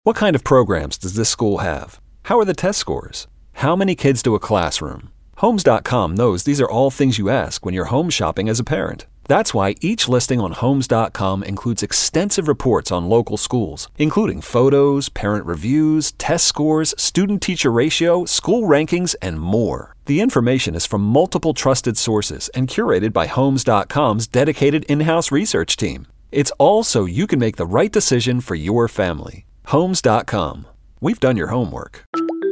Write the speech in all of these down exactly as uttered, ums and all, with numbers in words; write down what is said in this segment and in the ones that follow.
What kind of programs does this school have? How are the test scores? How many kids do a classroom? Homes dot com knows these are all things you ask when you're home shopping as a parent. That's why each listing on Homes dot com includes extensive reports on local schools, including photos, parent reviews, test scores, student-teacher ratio, school rankings, and more. The information is from multiple trusted sources and curated by Homes dot com's dedicated in-house research team. It's all so you can make the right decision for your family. Homes dot com. We've done your homework.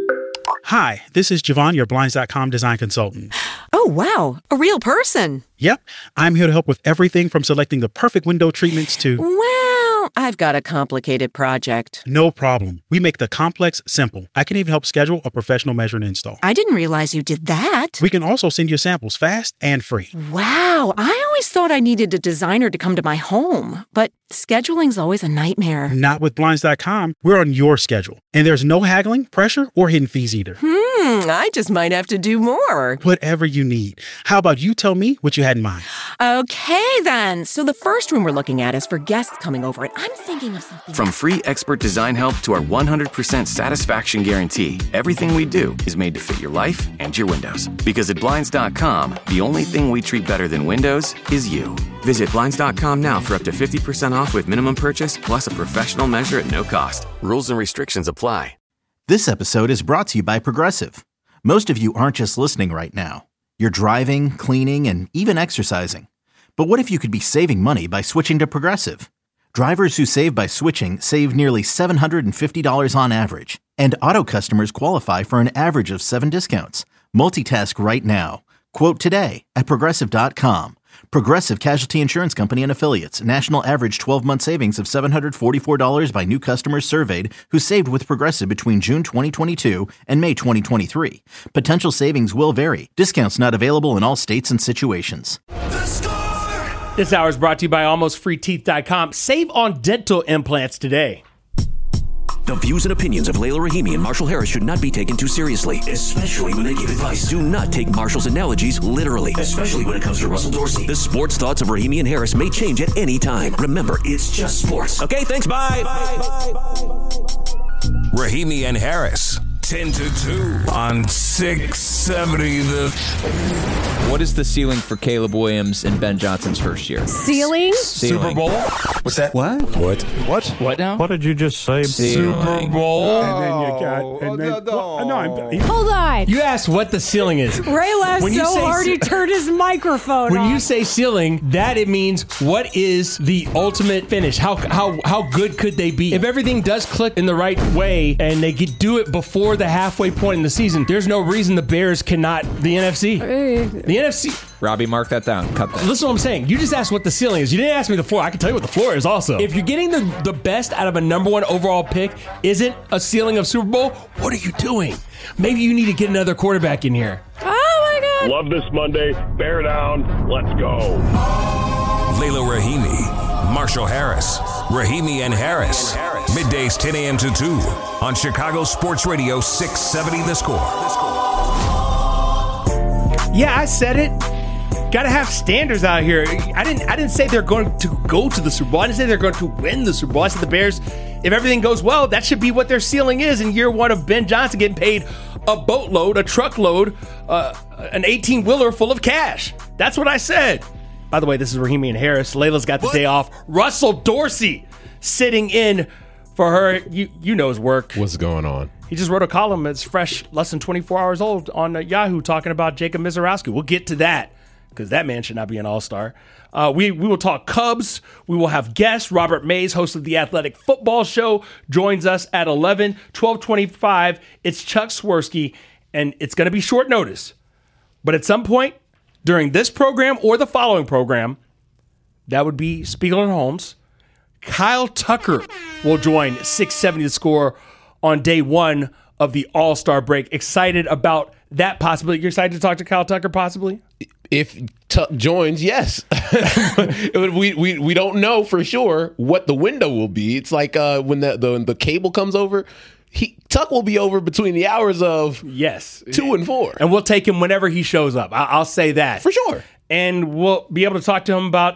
Hi, this is Javon, your Blinds dot com design consultant. Oh, wow. A real person. Yep. I'm here to help with everything from selecting the perfect window treatments to... Well, I've got a complicated project. No problem. We make the complex simple. I can even help schedule a professional measure and install. I didn't realize you did that. We can also send you samples fast and free. Wow. I always thought I needed a designer to come to my home, but scheduling's always a nightmare. Not with Blinds dot com. We're on your schedule. And there's no haggling, pressure, or hidden fees either. Hmm, I just might have to do more. Whatever you need. How about you tell me what you had in mind? Okay, then. So the first room we're looking at is for guests coming over, and I'm thinking of something... From free expert design help to our one hundred percent satisfaction guarantee, everything we do is made to fit your life and your windows. Because at Blinds dot com, the only thing we treat better than windows is you. Visit Blinds dot com now for up to fifty percent off with minimum purchase, plus a professional measure at no cost. Rules and restrictions apply. This episode is brought to you by Progressive. Most of you aren't just listening right now. You're driving, cleaning, and even exercising. But what if you could be saving money by switching to Progressive? Drivers who save by switching save nearly seven hundred fifty dollars on average. And auto customers qualify for an average of seven discounts. Multitask right now. Quote today at Progressive dot com. Progressive Casualty Insurance Company and Affiliates. National average twelve-month savings of seven hundred forty-four dollars by new customers surveyed who saved with Progressive between June twenty twenty-two and May twenty twenty-three. Potential savings will vary. Discounts not available in all states and situations. This hour is brought to you by almost free teeth dot com. Save on dental implants today. The views and opinions of Layla Rahimi and Marshall Harris should not be taken too seriously, especially when they give advice. Do not take Marshall's analogies literally, especially when it comes to Russell Dorsey. The sports thoughts of Rahimi and Harris may change at any time. Remember, it's just sports. Okay, thanks, bye. bye, bye, bye. Rahimi and Harris, ten to two on six seventy The... What is the ceiling for Caleb Williams and Ben Johnson's first year? Ceiling? Ceiling. Super Bowl? What's that? What? What? What? What now? What did you just say? Ceiling. Super Bowl? And then you got... And then, well, no, I'm, Hold on. You asked what the ceiling is. Ray laughed When you so say hard ce- he turned his microphone When off. you say ceiling, that it means what is the ultimate finish? How how how good could they be? If everything does click in the right way and they could do it before the halfway point in the season, there's no reason the Bears cannot. The N F C. The N F C. Robbie, mark that down. Cut that. Listen to what I'm saying. You just asked what the ceiling is. You didn't ask me the floor. I can tell you what the floor is also. If you're getting the, the best out of a number one overall pick isn't a ceiling of Super Bowl, what are you doing? Maybe you need to get another quarterback in here. Oh, my God. Love this Monday. Bear down. Let's go. Layla Rahimi, Marshall Harris, Rahimi and Harris. Middays ten a.m. to two on Chicago Sports Radio six seventy The Score. Yeah, I said it. Got to have standards out here. I didn't I didn't say they're going to go to the Super Bowl. I didn't say they're going to win the Super Bowl. I said the Bears, if everything goes well, that should be what their ceiling is in year one of Ben Johnson getting paid a boatload, a truckload, uh, an eighteen-wheeler full of cash. That's what I said. By the way, this is Rahimi and Harris. Layla's got the what? day off. Russell Dorsey sitting in for her. You you know his work. What's going on? He just wrote a column that's fresh, less than twenty-four hours old on uh, Yahoo talking about Jacob Mizorowski. We'll get to that because that man should not be an all-star. Uh, we, we will talk Cubs. We will have guests. Robert Mays, host of the Athletic Football Show, joins us at eleven, twelve twenty-five. It's Chuck Swirsky, and it's going to be short notice. But at some point during this program or the following program, that would be Spiegel and Holmes, Kyle Tucker will join six seventy The Score on day one of the All-Star break. Excited about that possibility. You're excited to talk to Kyle Tucker possibly? If Tuck joins, yes. we, we we don't know for sure what the window will be. It's like uh, when the, the the cable comes over, he Tuck will be over between the hours of yes two and four. And we'll take him whenever he shows up. I, I'll say that. For sure. And we'll be able to talk to him about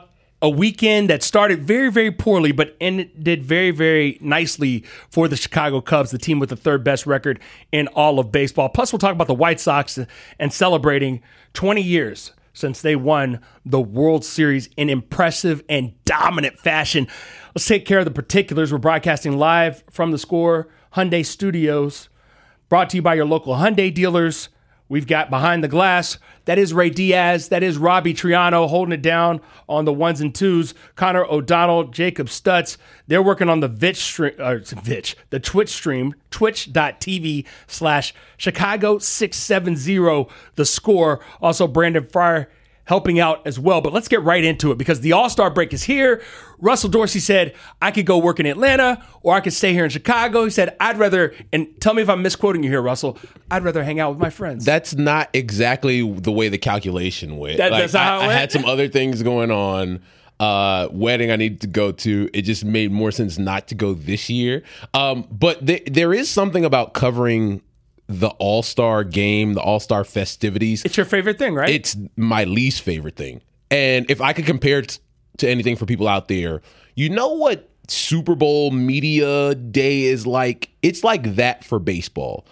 a weekend that started very, very poorly, but ended very, very nicely for the Chicago Cubs, the team with the third best record in all of baseball. Plus, we'll talk about the White Sox and celebrating twenty years since they won the World Series in impressive and dominant fashion. Let's take care of the particulars. We're broadcasting live from the Score Hyundai Studios, brought to you by your local Hyundai dealers. We've got Behind the Glass. That is Ray Diaz. That is Robbie Triano holding it down on the ones and twos. Connor O'Donnell, Jacob Stutz. They're working on the Vitch stream, uh, Vitch, the Twitch stream, twitch.tv slash Chicago six seventy, the Score. Also, Brandon Fryer helping out as well. But let's get right into it because the All-Star break is here. Russell Dorsey said, I could go work in Atlanta or I could stay here in Chicago. He said, I'd rather, and tell me if I'm misquoting you here, Russell, I'd rather hang out with my friends. That's not exactly the way the calculation went. That, like, that's not I, how it went? I had some other things going on. Uh, wedding I needed to go to. It just made more sense not to go this year. Um, but th- there is something about covering the All-Star game, the All-Star festivities. It's your favorite thing, right? It's my least favorite thing. And if I could compare it to anything for people out there, you know what Super Bowl media day is like? It's like that for baseball.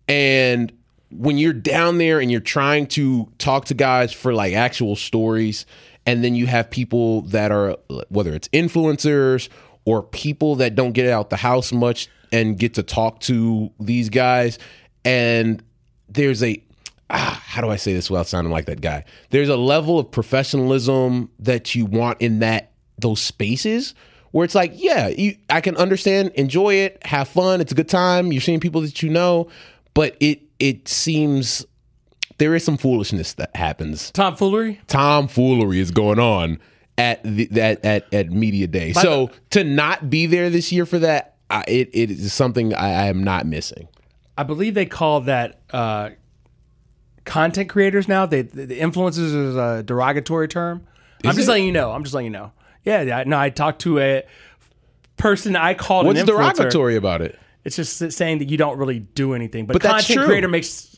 And when you're down there and you're trying to talk to guys for like actual stories, and then you have people that are, whether it's influencers or people that don't get out the house much and get to talk to these guys, and there's a, ah, how do I say this without sounding like that guy? There's a level of professionalism that you want in that those spaces where it's like, yeah, you, I can understand, enjoy it, have fun. It's a good time. You're seeing people that you know, but it it seems there is some foolishness that happens. Tomfoolery? Tomfoolery is going on at the, at, at at media day. By so the- to not be there this year for that, I, it it is something I, I am not missing. I believe they call that uh, content creators now. They, the, the influencers is a derogatory term. Is I'm just it? letting you know. I'm just letting you know. Yeah, I, no, I talked to a person I called What's an influencer. derogatory about it? It's just saying that you don't really do anything. But, But that's content true. creator makes...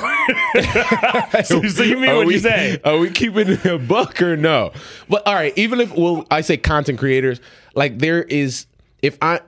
so, so you mean Are what we, you say? Are we keeping it a buck or no? But all right, even if well, I say content creators, like there is, if I,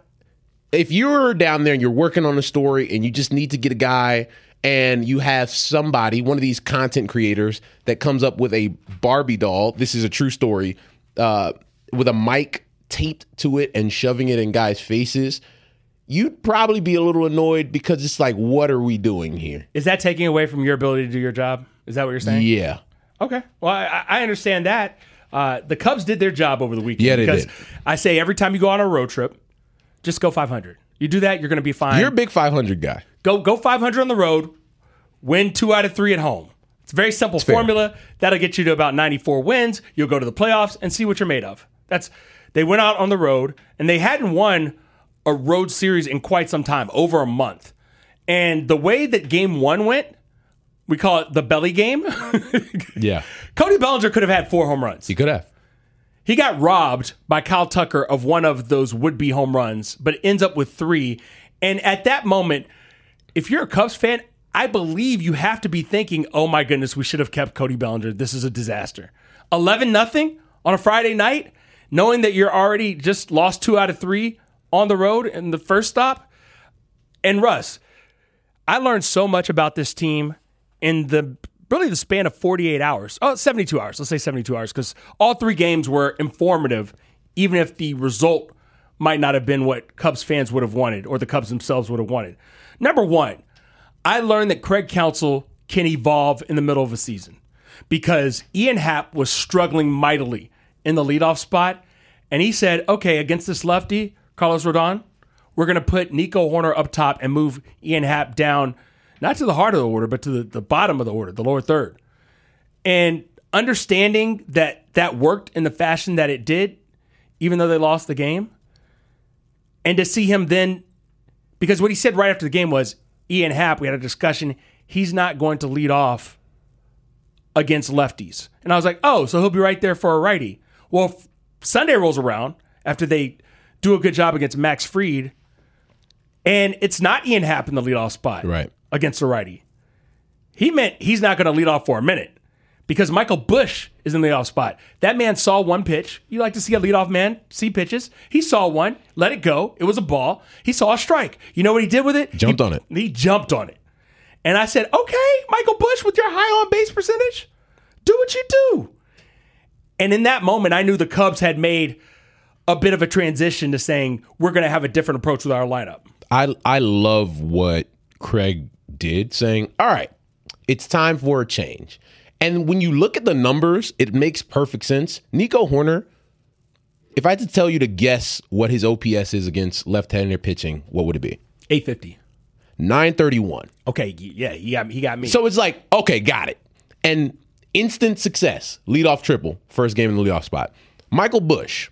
if you're down there and you're working on a story and you just need to get a guy and you have somebody, one of these content creators that comes up with a Barbie doll, this is a true story, uh, with a mic taped to it and shoving it in guys' faces, you'd probably be a little annoyed because it's like, what are we doing here? Is that taking away from your ability to do your job? Is that what you're saying? Yeah. Okay. Well, I, I understand that. Uh, the Cubs did their job over the weekend. Yeah, they because did. I say every time you go on a road trip, just go five hundred. You do that, you're going to be fine. You're a big five hundred guy. Go go five hundred on the road, win two out of three at home. It's a very simple It's fair. formula. That'll get you to about ninety-four wins. You'll go to the playoffs and see what you're made of. That's they went out on the road, and they hadn't won a road series in quite some time, over a month. And the way that game one went, we call it the belly game. Yeah. Cody Bellinger could have had four home runs. He could have. He got robbed by Kyle Tucker of one of those would-be home runs, but ends up with three. And at that moment, if you're a Cubs fan, I believe you have to be thinking, oh my goodness, we should have kept Cody Bellinger. This is a disaster. eleven nothing on a Friday night, knowing that you're already just lost two out of three on the road in the first stop. And Russ, I learned so much about this team in the really the span of forty-eight hours. Oh, seventy-two hours. Let's say seventy-two hours because all three games were informative, even if the result might not have been what Cubs fans would have wanted or the Cubs themselves would have wanted. Number one, I learned that Craig Counsell can evolve in the middle of a season because Ian Happ was struggling mightily in the leadoff spot. And he said, okay, against this lefty, Carlos Rodon, we're going to put Nico Horner up top and move Ian Happ down, not to the heart of the order, but to the, the bottom of the order, the lower third. And understanding that that worked in the fashion that it did, even though they lost the game, and to see him then, because what he said right after the game was, Ian Happ, we had a discussion, he's not going to lead off against lefties. And I was like, oh, so he'll be right there for a righty. Well, if Sunday rolls around after they do a good job against Max Fried, and it's not Ian Happ in the leadoff spot Right. against the righty. He meant he's not going to lead off for a minute. because Michael Bush is in the leadoff spot. That man saw one pitch. You like to see a leadoff man see pitches. He saw one, let it go. It was a ball. He saw a strike. You know what he did with it? Jumped he, on it. He jumped on it. And I said, okay, Michael Bush, with your high on base percentage, do what you do. And in that moment, I knew the Cubs had made a bit of a transition to saying, we're going to have a different approach with our lineup. I I love what Craig did, saying, all right, it's time for a change. And when you look at the numbers, it makes perfect sense. Nico Hoerner, if I had to tell you to guess what his O P S is against left-handed pitching, what would it be? eight fifty. nine thirty-one. Okay, yeah, he got, he got me. So it's like, okay, got it. And instant success, leadoff triple, first game in the leadoff spot. Michael Bush,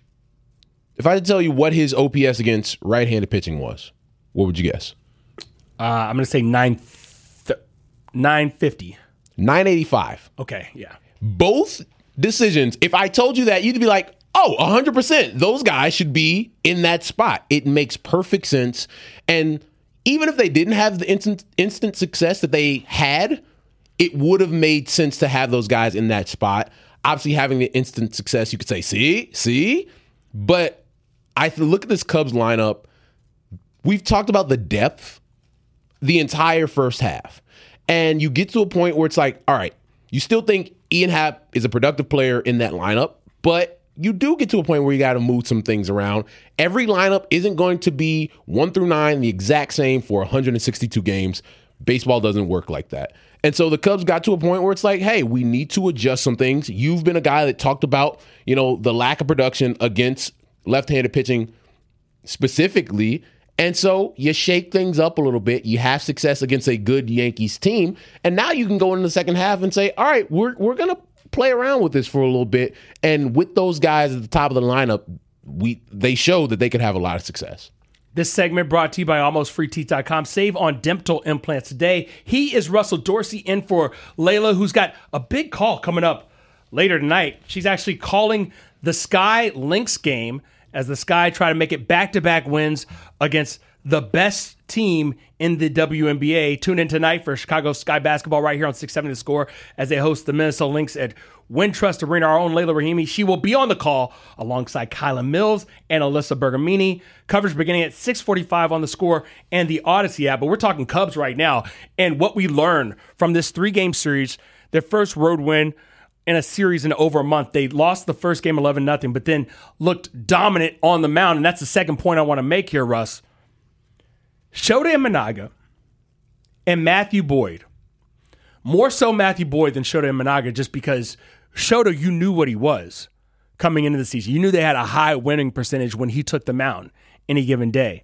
if I had to tell you what his O P S against right-handed pitching was, what would you guess? Uh, I'm going to say nine, th- nine fifty. nine eighty-five. Okay, yeah. Both decisions, if I told you that, you'd be like, oh, one hundred percent. Those guys should be in that spot. It makes perfect sense. And even if they didn't have the instant, instant success that they had, it would have made sense to have those guys in that spot. Obviously, having the instant success, you could say, see, see. But I look at this Cubs lineup. We've talked about the depth the entire first half. And you get to a point where it's like, all right, you still think Ian Happ is a productive player in that lineup, but you do get to a point where you got to move some things around. Every lineup isn't going to be one through nine the exact same for one hundred sixty-two games. Baseball doesn't work like that. And so the Cubs got to a point where it's like, hey, we need to adjust some things. You've been a guy that talked about, you know, the lack of production against left-handed pitching specifically. And so you shake things up a little bit. You have success against a good Yankees team. And now you can go into the second half and say, all right, we're we're going to play around with this for a little bit. And with those guys at the top of the lineup, we they showed that they could have a lot of success. This segment brought to you by almost free teeth dot com. Save on dental implants today. He is Russell Dorsey in for Layla, who's got a big call coming up later tonight. She's actually calling the Sky Lynx game as the Sky try to make it back-to-back wins against the best team in the W N B A. Tune in tonight for Chicago Sky basketball right here on six seventy The Score as they host the Minnesota Lynx at Wintrust Arena. Our own Layla Rahimi, she will be on the call alongside Kyla Mills and Alyssa Bergamini. Coverage beginning at six forty-five on The Score and the Odyssey app. But we're talking Cubs right now and what we learned from this three-game series, their first road win in a series in over a month. They lost the first game eleven nothing, but then looked dominant on the mound. And that's the second point I want to make here, Russ. Shota Imanaga and Matthew Boyd. More so Matthew Boyd than Shota Imanaga, just because Shota, you knew what he was coming into the season. You knew they had a high winning percentage when he took the mound any given day.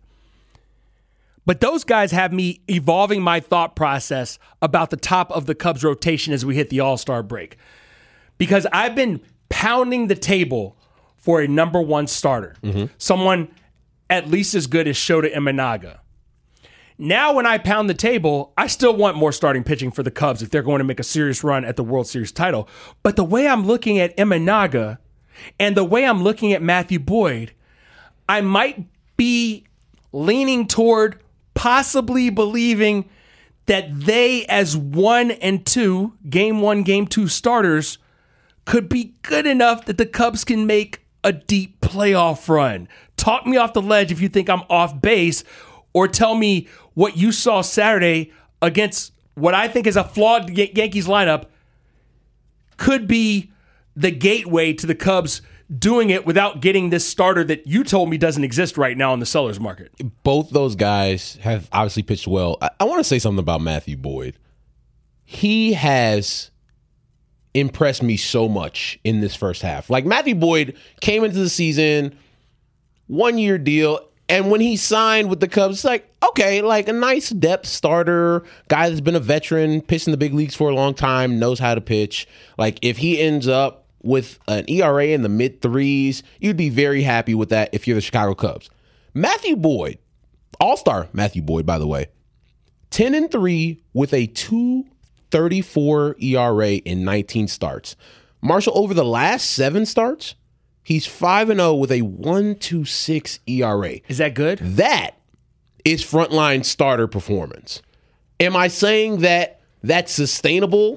But those guys have me evolving my thought process about the top of the Cubs rotation as we hit the All-Star break. Because I've been pounding the table for a number one starter. Mm-hmm. Someone at least as good as Shota Imanaga. Now when I pound the table, I still want more starting pitching for the Cubs if they're going to make a serious run at the World Series title. But the way I'm looking at Imanaga and the way I'm looking at Matthew Boyd, I might be leaning toward possibly believing that they as one and two, game one, game two starters could be good enough that the Cubs can make a deep playoff run. Talk me off the ledge if you think I'm off base, or tell me what you saw Saturday against what I think is a flawed Yankees lineup could be the gateway to the Cubs doing it without getting this starter that you told me doesn't exist right now in the seller's market. Both those guys have obviously pitched well. I, I want to say something about Matthew Boyd. He has impressed me so much in this first half. Like, Matthew Boyd came into the season, one-year deal, and when he signed with the Cubs, it's like, okay, like a nice depth starter, guy that's been a veteran, pitched in the big leagues for a long time, knows how to pitch. Like, if he ends up with an E R A in the mid threes, you'd be very happy with that if you're the Chicago Cubs. Matthew Boyd, all-star Matthew Boyd, by the way, ten and three with a two thirty-four E R A in nineteen starts. Marshall, over the last seven starts, he's five and oh with a one twenty-six E R A. Is that good? That is frontline starter performance. Am I saying that that's sustainable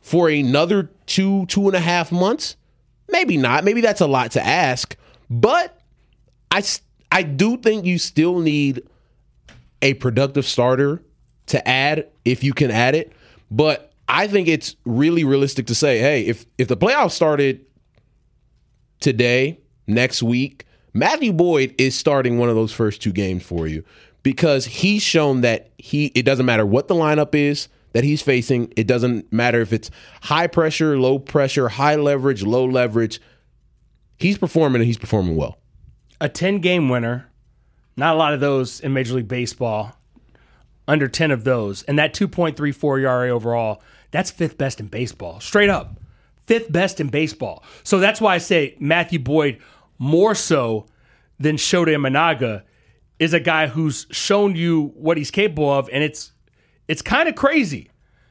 for another two, two and a half months? Maybe not. Maybe that's a lot to ask. But I, I do think you still need a productive starter to add if you can add it. But I think it's really realistic to say, hey, if if the playoffs started today, next week, Matthew Boyd is starting one of those first two games for you because he's shown that he it doesn't matter what the lineup is that he's facing. It doesn't matter if it's high pressure, low pressure, high leverage, low leverage. He's performing and he's performing well. A ten-game winner, not a lot of those in Major League Baseball, under ten of those. And that two point three four E R A overall, that's fifth best in baseball. Straight up. Fifth best in baseball. So that's why I say Matthew Boyd, more so than Shota Imanaga, is a guy who's shown you what he's capable of, and it's It's kind of crazy.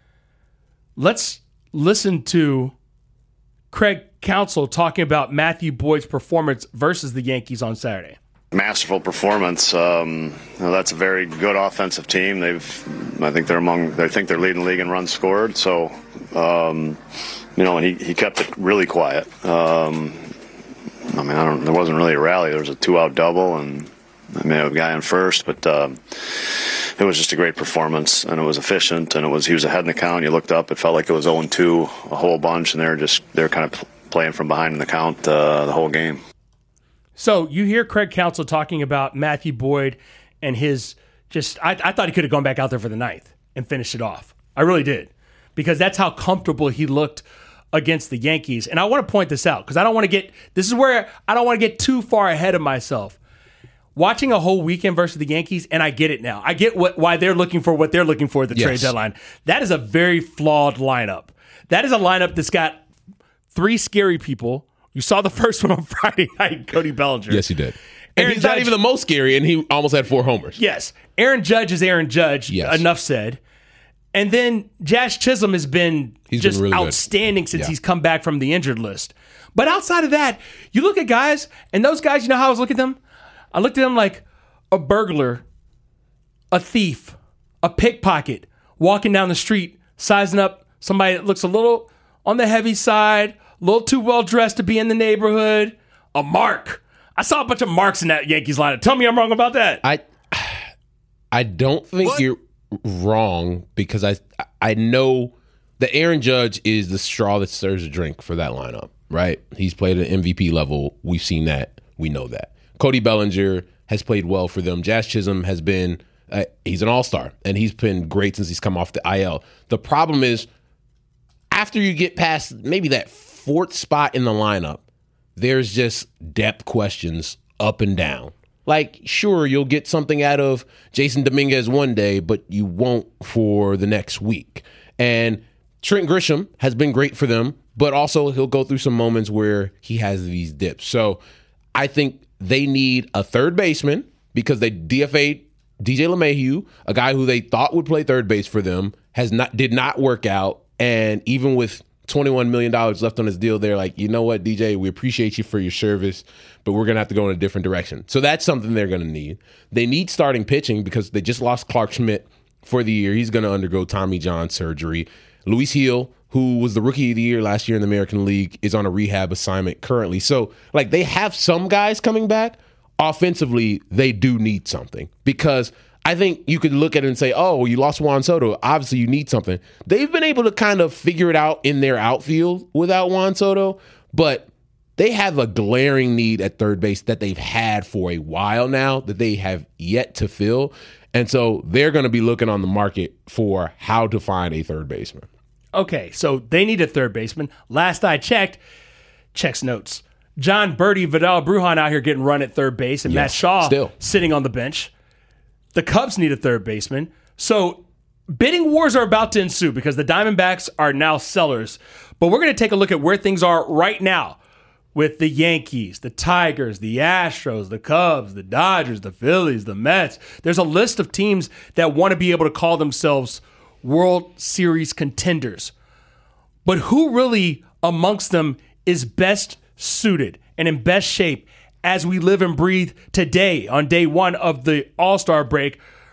Let's listen to Craig Counsell talking about Matthew Boyd's performance versus the Yankees on Saturday. Masterful performance. Um, you know, that's a very good offensive team. They've, I think they're among. I think they're leading the league in runs scored. So, um, you know, and he, he kept it really quiet. Um, I mean, I don't. There wasn't really a rally. There was a two-out double, and I mean, a guy on first, but. Um, It was just a great performance, and it was efficient, and it was he was ahead in the count. You looked up, it felt like it was oh and two a whole bunch, and they were just they're kind of playing from behind in the count uh, the whole game. So you hear Craig Counsell talking about Matthew Boyd and his just I, I thought he could have gone back out there for the ninth and finished it off. I really did, because that's how comfortable he looked against the Yankees. And I want to point this out because I don't want to get this is where I don't want to get too far ahead of myself. Watching a whole weekend versus the Yankees, and I get it now. I get what, why they're looking for what they're looking for at the Yes. trade deadline. That is a very flawed lineup. That is a lineup that's got three scary people. You saw the first one on Friday night, Cody Bellinger. Yes, he did. And Aaron he's Judge, not even the most scary, and he almost had four homers. Yes. Aaron Judge is Aaron Judge. Yes. Enough said. And then Jazz Chisholm has been He's just been really outstanding good. since Yeah. he's come back from the injured list. But outside of that, you look at guys, and those guys, you know how I was looking at them? I looked at them like a burglar, a thief, a pickpocket, walking down the street, sizing up somebody that looks a little on the heavy side, a little too well dressed to be in the neighborhood, a mark. I saw a bunch of marks in that Yankees lineup. Tell me I'm wrong about that. I I don't think you're wrong because I I know that Aaron Judge is the straw that stirs the drink for that lineup, right? He's played at M V P level. We've seen that. We know that. Cody Bellinger has played well for them. Jazz Chisholm has been, uh, he's an all-star, and he's been great since he's come off the I L. The problem is, after you get past maybe that fourth spot in the lineup, there's just depth questions up and down. Like, sure, you'll get something out of Jason Dominguez one day, but you won't for the next week. And Trent Grisham has been great for them, but also he'll go through some moments where he has these dips. So I think they need a third baseman because they D F A'd D J LeMahieu, a guy who they thought would play third base for them, has not did not work out. And even with twenty-one million dollars left on his deal, they're like, you know what, D J, we appreciate you for your service, but we're going to have to go in a different direction. So that's something they're going to need. They need starting pitching because they just lost Clark Schmidt for the year. He's going to undergo Tommy John surgery. Luis Gil, who was the rookie of the year last year in the American League, is on a rehab assignment currently. So, like, they have some guys coming back. Offensively, they do need something because I think you could look at it and say, oh, well, you lost Juan Soto. Obviously, you need something. They've been able to kind of figure it out in their outfield without Juan Soto, but they have a glaring need at third base that they've had for a while now that they have yet to fill. And so they're going to be looking on the market for how to find a third baseman. Okay, so they need a third baseman. Last I checked, checks notes. John Birdie Vidal Brujan out here getting run at third base, and Yes, Matt Shaw still. sitting on the bench. The Cubs need a third baseman. So bidding wars are about to ensue because the Diamondbacks are now sellers. But we're going to take a look at where things are right now with the Yankees, the Tigers, the Astros, the Cubs, the Dodgers, the Phillies, the Mets. There's a list of teams that want to be able to call themselves World Series contenders. But who really amongst them is best suited and in best shape as we live and breathe today on day one of the All-Star break?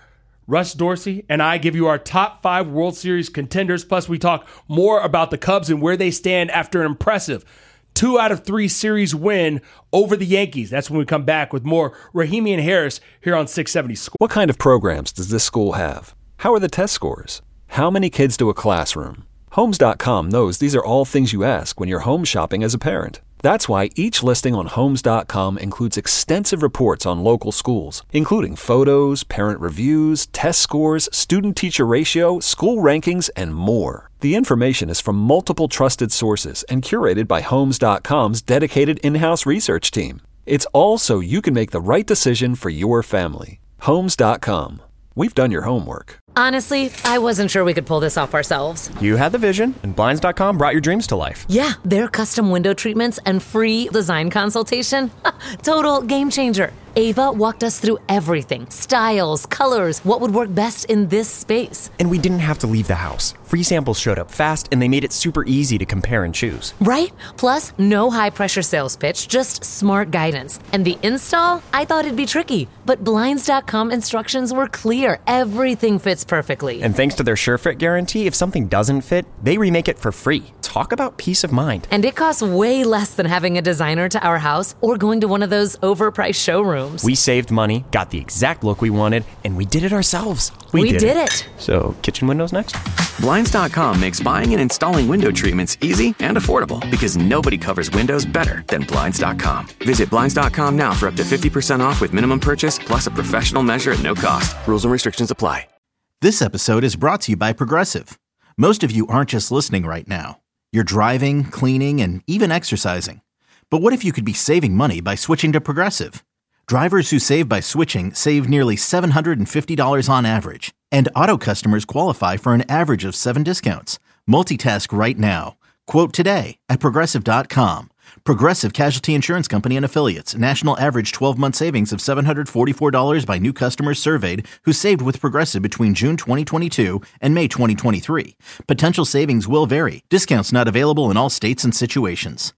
Russ Dorsey and I give you our top five World Series contenders. Plus, we talk more about the Cubs and where they stand after an impressive two out of three series win over the Yankees. That's when we come back with more Rahimi and Harris here on six seventy Score. What kind of programs does this school have? How are the test scores? How many kids do a classroom? Homes dot com knows these are all things you ask when you're home shopping as a parent. That's why each listing on Homes dot com includes extensive reports on local schools, including photos, parent reviews, test scores, student-teacher ratio, school rankings, and more. The information is from multiple trusted sources and curated by Homes dot com's dedicated in-house research team. It's all so you can make the right decision for your family. Homes dot com. We've done your homework. Honestly, I wasn't sure we could pull this off ourselves. You had the vision, and Blinds dot com brought your dreams to life. Yeah, their custom window treatments and free design consultation. Total game changer. Ava walked us through everything. Styles, colors, what would work best in this space. And we didn't have to leave the house. Free samples showed up fast, and they made it super easy to compare and choose. Right? Plus, no high-pressure sales pitch, just smart guidance. And the install? I thought it'd be tricky, but Blinds dot com instructions were clear. Everything fits perfectly. And thanks to their SureFit guarantee, if something doesn't fit, they remake it for free. Talk about peace of mind. And it costs way less than having a designer to our house or going to one of those overpriced showrooms. We saved money, got the exact look we wanted, and we did it ourselves. We, we did, did it. it. So, kitchen windows next? Blinds dot com makes buying and installing window treatments easy and affordable because nobody covers windows better than Blinds dot com. Visit Blinds dot com now for up to fifty percent off with minimum purchase plus a professional measure at no cost. Rules and restrictions apply. This episode is brought to you by Progressive. Most of you aren't just listening right now. You're driving, cleaning, and even exercising. But what if you could be saving money by switching to Progressive? Drivers who save by switching save nearly seven hundred fifty dollars on average. And auto customers qualify for an average of seven discounts. Multitask right now. Quote today at Progressive dot com. Progressive Casualty Insurance Company and Affiliates. National average twelve-month savings of seven hundred forty-four dollars by new customers surveyed who saved with Progressive between June twenty twenty-two and May twenty twenty-three. Potential savings will vary. Discounts not available in all states and situations.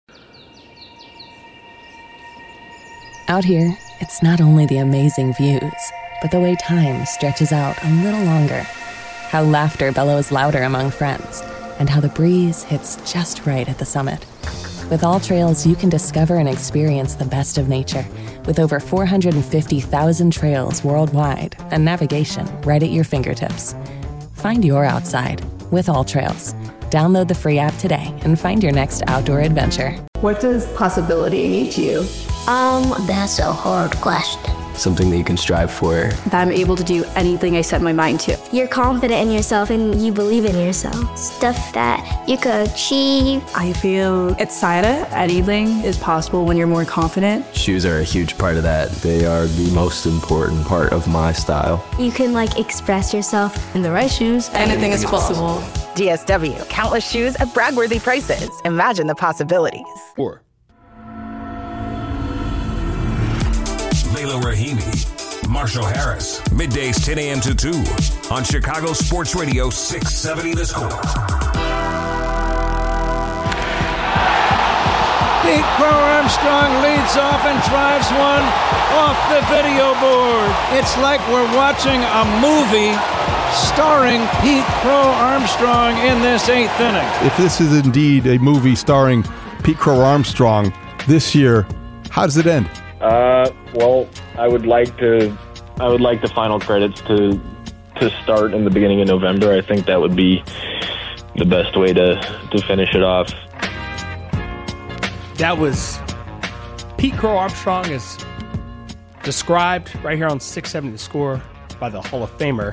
Out here, it's not only the amazing views, but the way time stretches out a little longer. How laughter bellows louder among friends, and how the breeze hits just right at the summit. With All Trails, you can discover and experience the best of nature with over four hundred fifty thousand trails worldwide and navigation right at your fingertips. Find your outside with All Trails. Download the free app today and find your next outdoor adventure. What does possibility mean to you? Um, that's a hard question. Something that you can strive for. That I'm able to do anything I set my mind to. You're confident in yourself and you believe in yourself. Stuff that you could achieve. I feel excited. Anything is possible when you're more confident. Shoes are a huge part of that. They are the most important part of my style. You can like express yourself. In the right shoes, anything, anything is possible. possible. D S W, countless shoes at brag-worthy prices. Imagine the possibilities. Four. Layla Rahimi, Marshall Harris, middays ten a.m. to two on Chicago Sports Radio six seventy The Score. Pete Crow Armstrong leads off and drives one off the video board. It's like we're watching a movie starring Pete Crow Armstrong in this eighth inning. If this is indeed a movie starring Pete Crow Armstrong this year, how does it end? Uh, well, I would like to, I would like the final credits to, to start in the beginning of November. I think that would be the best way to, to finish it off. That was Pete Crow Armstrong is described right here on six seventy The Score by the Hall of Famer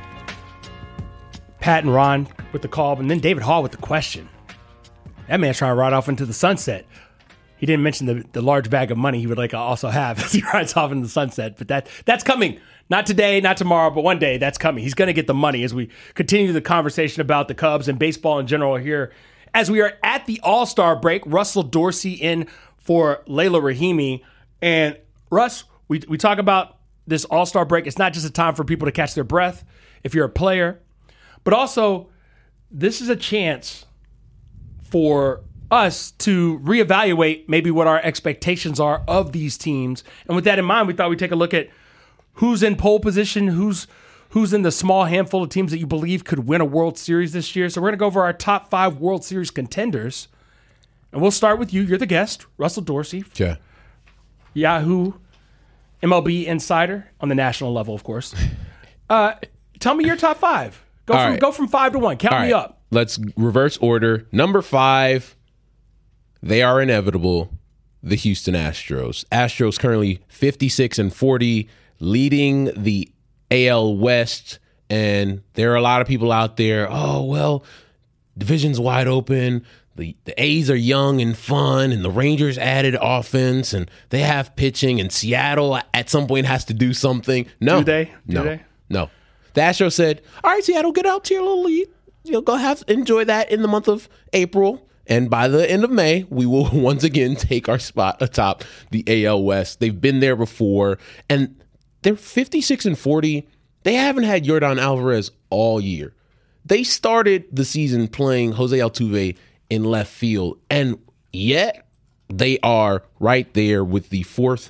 Pat and Ron with the call, and then David Hall with the question. That man's trying to ride off into the sunset. He didn't mention the, the large bag of money he would like to also have as he rides off into the sunset, but that that's coming. Not today, not tomorrow, but one day that's coming. He's going to get the money as we continue the conversation about the Cubs and baseball in general here. As we are at the All-Star break, Russell Dorsey in for Layla Rahimi. And Russ, we, we talk about this All-Star break. It's not just a time for people to catch their breath if you're a player, but also this is a chance for us to reevaluate maybe what our expectations are of these teams. And with that in mind, we thought we'd take a look at who's in pole position, who's who's in the small handful of teams that you believe could win a World Series this year. So we're going to go over our top five World Series contenders. And we'll start with you. You're the guest, Russell Dorsey. Yeah. Yahoo M L B Insider on the national level, of course. Uh, tell me your top five. Go All from right. go from five to one. Count All me right. up. Let's reverse order. Number five, they are inevitable. The Houston Astros. Astros currently fifty-six and forty, leading the A L West. And there are a lot of people out there, oh, well, division's wide open. The, the A's are young and fun, and the Rangers added offense, and they have pitching, and Seattle at some point has to do something. No. Do they? Do no. they? No. The Astros said, all right, Seattle, get out to your little lead. You know, go have enjoy that in the month of April. And by the end of May, we will once again take our spot atop the A L West. They've been there before, and they're fifty-six and forty. They haven't had Yordan Alvarez all year. They started the season playing Jose Altuve in left field, and yet they are right there with the fourth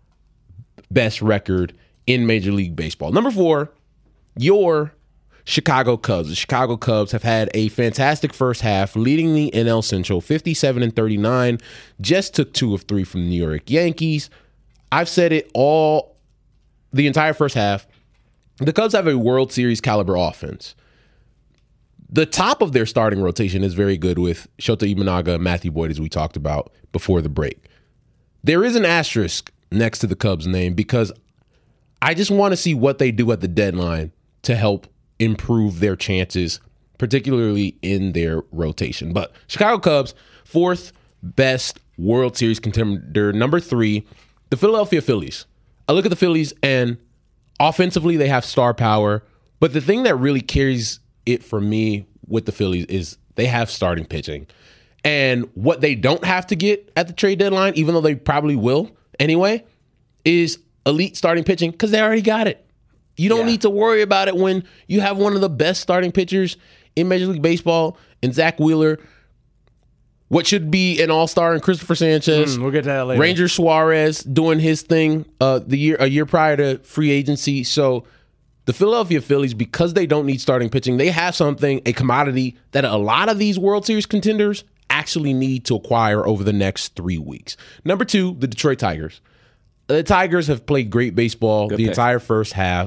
best record in Major League Baseball. Number four, your Chicago Cubs. The Chicago Cubs have had a fantastic first half, leading the N L Central fifty-seven and thirty-nine. Just took two of three from the New York Yankees. I've said it all the entire first half. The Cubs have a World Series caliber offense. The top of their starting rotation is very good with Shota Imanaga, Matthew Boyd, as we talked about before the break. There is an asterisk next to the Cubs' name because I just want to see what they do at the deadline to help improve their chances, particularly in their rotation. But Chicago Cubs, fourth best World Series contender. Number three, the Philadelphia Phillies. I look at the Phillies, and offensively they have star power, but the thing that really carries it for me with the Phillies is they have starting pitching. And what they don't have to get at the trade deadline, even though they probably will anyway, is elite starting pitching because they already got it. You don't Yeah. need to worry about it when you have one of the best starting pitchers in Major League Baseball in Zach Wheeler, what should be an all-star in Christopher Sanchez. Mm, we'll get to that later. Ranger Suarez doing his thing uh, the year a year prior to free agency. So the Philadelphia Phillies, because they don't need starting pitching, they have something, a commodity that a lot of these World Series contenders actually need to acquire over the next three weeks. Number two, the Detroit Tigers. The Tigers have played great baseball Good the pick. entire first half.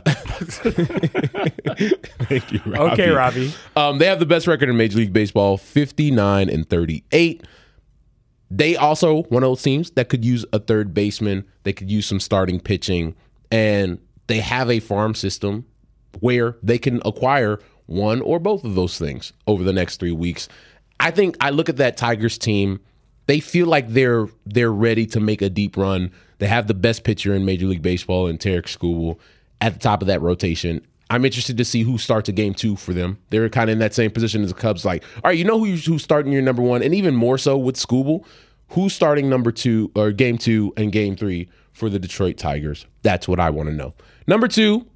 Thank you, Robbie. Okay, Robbie. Um, they have the best record in Major League Baseball, fifty-nine and thirty-eight. They also one of those teams that could use a third baseman. They could use some starting pitching, and they have a farm system where they can acquire one or both of those things over the next three weeks. I think I look at that Tigers team. They feel like they're they're ready to make a deep run. They have the best pitcher in Major League Baseball in Tarek Skubal at the top of that rotation. I'm interested to see who starts a game two for them. They're kind of in that same position as the Cubs. Like, all right, you know who who's starting your number one, and even more so with Skubal, who's starting number two or game two and game three for the Detroit Tigers? That's what I want to know. Number two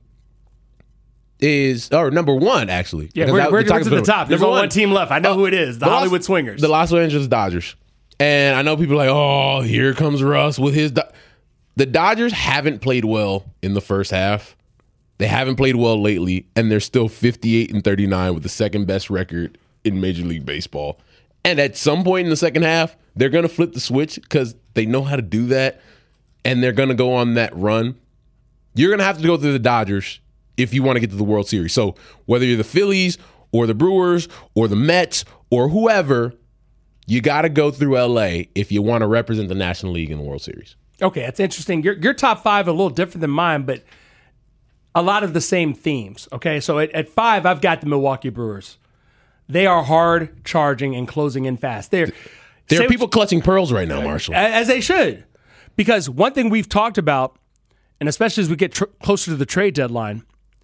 is, or number one actually. Yeah, because we're, that- we're the going to Tigers- the top. There's number only one team left. I know who it is. The, the Los- Hollywood Swingers. The Los Angeles Dodgers. And I know people are like, oh, here comes Russ with his. Do-. The Dodgers haven't played well in the first half. They haven't played well lately, and they're still fifty-eight and thirty-nine with the second best record in Major League Baseball. And at some point in the second half, they're going to flip the switch because they know how to do that, and they're going to go on that run. You're going to have to go through the Dodgers if you want to get to the World Series. So whether you're the Phillies or the Brewers or the Mets or whoever, you got to go through L A if you want to represent the National League in the World Series. Okay, that's interesting. Your your top five are a little different than mine, but a lot of the same themes. Okay, so at, at five, I've got the Milwaukee Brewers. They are hard charging and closing in fast. They're There say are people what clutching pearls right now, Marshall. you- as they should, because one thing we've talked about, and especially as we get tr- closer to the trade deadline,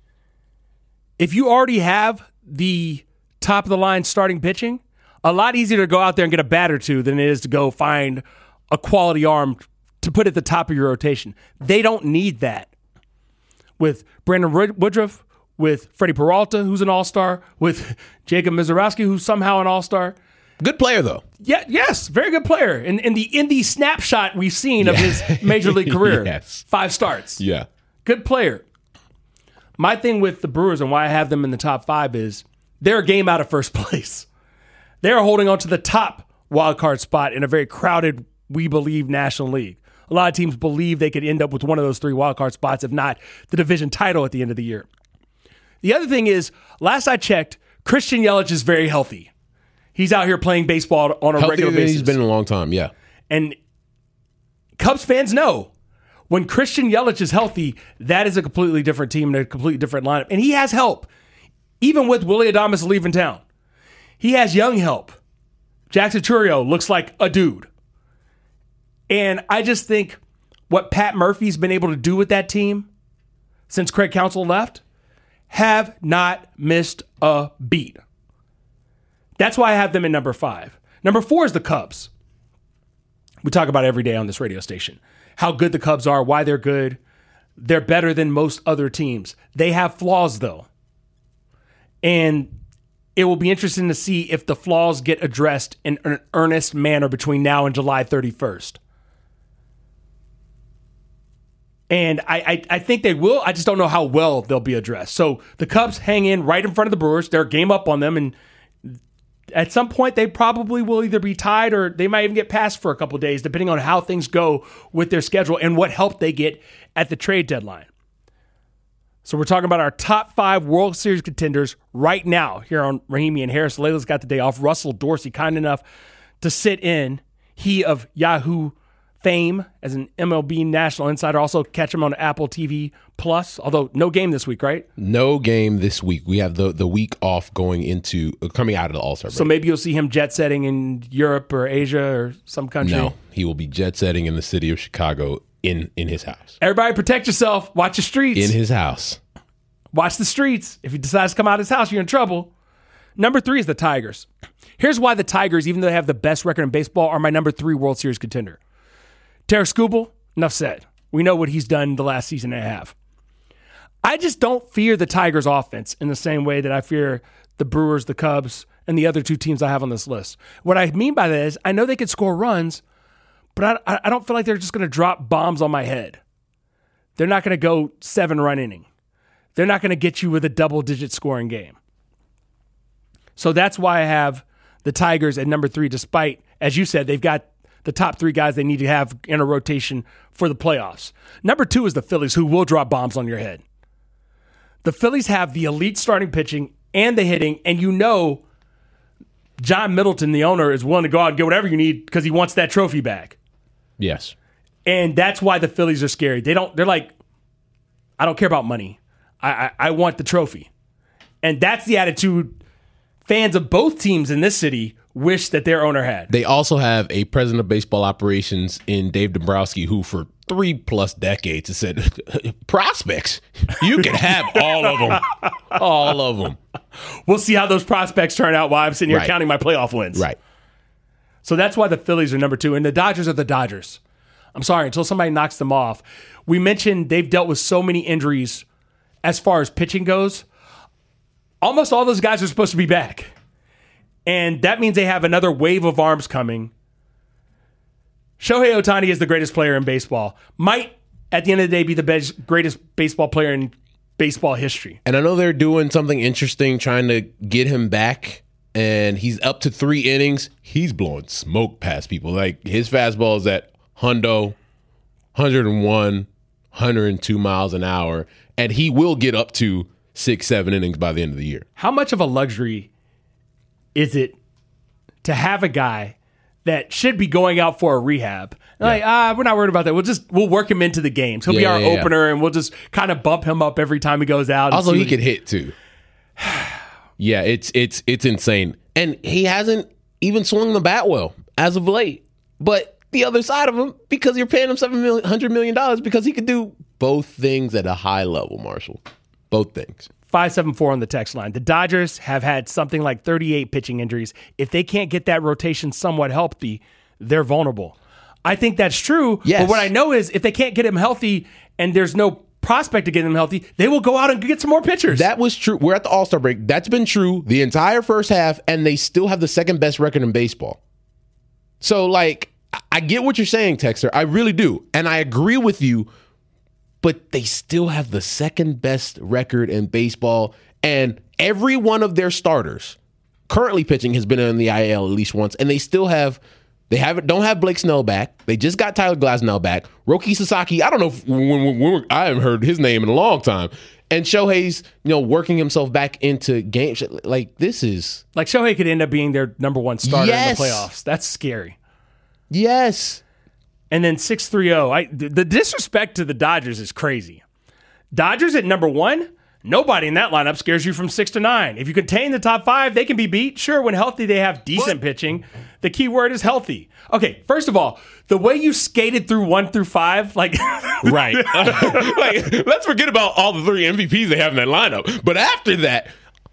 if you already have the top of the line starting pitching, a lot easier to go out there and get a bat or two than it is to go find a quality arm to put at the top of your rotation. They don't need that. With Brandon Wood- Woodruff, with Freddie Peralta, who's an all-star, with Jacob Mizorowski, who's somehow an all-star. Good player, though. Yeah, yes, very good player. In, in the in the snapshot we've seen of his major league career, Yes. five starts. Yeah. Good player. My thing with the Brewers and why I have them in the top five is they're a game out of first place. They're holding on to the top wild card spot in a very crowded, we believe, National League. A lot of teams believe they could end up with one of those three wild card spots, if not the division title at the end of the year. The other thing is, last I checked, Christian Yelich is very healthy. He's out here playing baseball on a Healthier regular than basis. He's been in a long time, yeah. And Cubs fans know when Christian Yelich is healthy, that is a completely different team and a completely different lineup. And he has help, even with Willy Adames leaving town. He has young help. Jackson Chourio looks like a dude. And I just think what Pat Murphy's been able to do with that team since Craig Counsell left have not missed a beat. That's why I have them in number five. Number four is the Cubs. We talk about it every day on this radio station. How good the Cubs are, why they're good. They're better than most other teams. They have flaws, though. And it will be interesting to see if the flaws get addressed in an earnest manner between now and July thirty-first. And I, I, I think they will. I just don't know how well they'll be addressed. So the Cubs hang in right in front of the Brewers. They're a game up on them. And at some point, they probably will either be tied or they might even get passed for a couple of days, depending on how things go with their schedule and what help they get at the trade deadline. So we're talking about our top five World Series contenders right now here on Rahimi and Harris. Layla's got the day off. Russell Dorsey, kind enough to sit in. He of Yahoo fame as an M L B national insider. Also catch him on Apple T V Plus, although no game this week, right? No game this week. We have the, the week off going into, uh, coming out of the All-Star break. So maybe you'll see him jet setting in Europe or Asia or some country. No, he will be jet setting in the city of Chicago in, in his house. Everybody protect yourself. Watch the streets. In his house. Watch the streets. If he decides to come out of his house, you're in trouble. Number three is the Tigers. Here's why the Tigers, even though they have the best record in baseball, are my number three World Series contender. Tarik Skubal, enough said. We know what he's done the last season and a half. I just don't fear the Tigers' offense in the same way that I fear the Brewers, the Cubs, and the other two teams I have on this list. What I mean by that is I know they could score runs, but I, I don't feel like they're just going to drop bombs on my head. They're not going to go seven-run inning. They're not going to get you with a double-digit scoring game. So that's why I have the Tigers at number three, despite, as you said, they've got the top three guys they need to have in a rotation for the playoffs. Number two is the Phillies, who will drop bombs on your head. The Phillies have the elite starting pitching and the hitting, and you know John Middleton, the owner, is willing to go out and get whatever you need because he wants that trophy back. Yes. And that's why the Phillies are scary. They don't, they're like, I don't care about money. I, I, I want the trophy. And that's the attitude fans of both teams in this city wish that their owner had. They also have a president of baseball operations in Dave Dombrowski, who for three plus decades has said, prospects, you can have all of them. All of them. We'll see how those prospects turn out while I'm sitting here Right. counting my playoff wins. Right. So that's why the Phillies are number two. And the Dodgers are the Dodgers. I'm sorry, until somebody knocks them off. We mentioned they've dealt with so many injuries as far as pitching goes. Almost all those guys are supposed to be back. And that means they have another wave of arms coming. Shohei Ohtani is the greatest player in baseball. Might, at the end of the day, be the best, greatest baseball player in baseball history. And I know they're doing something interesting, trying to get him back. And he's up to three innings. He's blowing smoke past people. Like, his fastball is at hundo, one oh one, one oh two miles an hour. And he will get up to six, seven innings by the end of the year. How much of a luxury is it to have a guy that should be going out for a rehab? Yeah. Like, ah, we're not worried about that. We'll just we'll work him into the games. He'll Yeah, be our yeah, yeah. opener, and we'll just kind of bump him up every time he goes out. and Also, see he what could hit too. Yeah, it's it's it's insane. And he hasn't even swung the bat well as of late. But the other side of him, because you're paying him seven hundred million dollars, because he could do both things at a high level, Marshall. Both things. five seven four on the text line. The Dodgers have had something like thirty-eight pitching injuries. If they can't get that rotation somewhat healthy, they're vulnerable. I think that's true. Yes. But what I know is if they can't get him healthy and there's no prospect to get him healthy, they will go out and get some more pitchers. That was true. We're at the All-Star break. That's been true the entire first half, and they still have the second best record in baseball. So, like, I get what you're saying, Texter. I really do. And I agree with you but they still have the second best record in baseball. And every one of their starters currently pitching has been in the I L at least once, and they still have they haven't don't have Blake Snell back. They just got Tyler Glasnow back. Roki Sasaki, I don't know if, when, when, when, I haven't heard his name in a long time. And Shohei's, you know, working himself back into games. Like, this is like Shohei could end up being their number one starter yes. in the playoffs. That's scary. Yes. And then six three oh. I the disrespect to the Dodgers is crazy. Dodgers at number one. Nobody in that lineup scares you from six to nine. If you contain the top five, they can be beat. Sure, when healthy, they have decent what? pitching. The key word is healthy. Okay, first of all, the way you skated through one through five, like right. like, let's forget about all the three M V Ps they have in that lineup. But after that,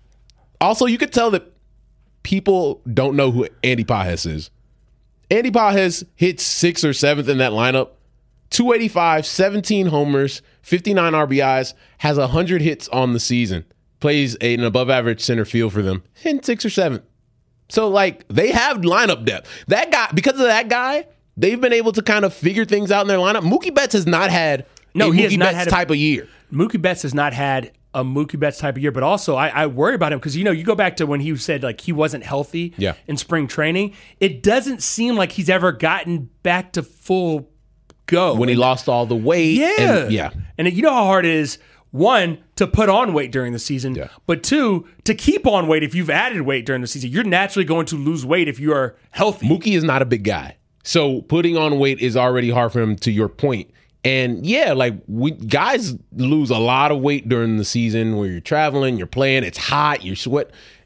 also you could tell that people don't know who Andy Pages is. Andy Pages hit sixth or seventh in that lineup. two eighty-five, seventeen homers, fifty-nine R B Is, has one hundred hits on the season, plays an above-average center field for them, hitting sixth or seventh. So, like, they have lineup depth. That guy, because of that guy, they've been able to kind of figure things out in their lineup. Mookie Betts has not had no, a he Mookie has not Betts had a, type of year. Mookie Betts has not had a Mookie Betts type of year, but also I, I worry about him because, you know, you go back to when he said, like, he wasn't healthy yeah. in spring training. It doesn't seem like he's ever gotten back to full go. When he and, lost all the weight. Yeah. And, yeah. And you know how hard it is, one, to put on weight during the season, yeah. but two, to keep on weight if you've added weight during the season. You're naturally going to lose weight if you are healthy. Mookie is not a big guy. So putting on weight is already hard for him, to your point. And yeah, like we guys lose a lot of weight during the season where you're traveling, you're playing, it's hot, you sweat.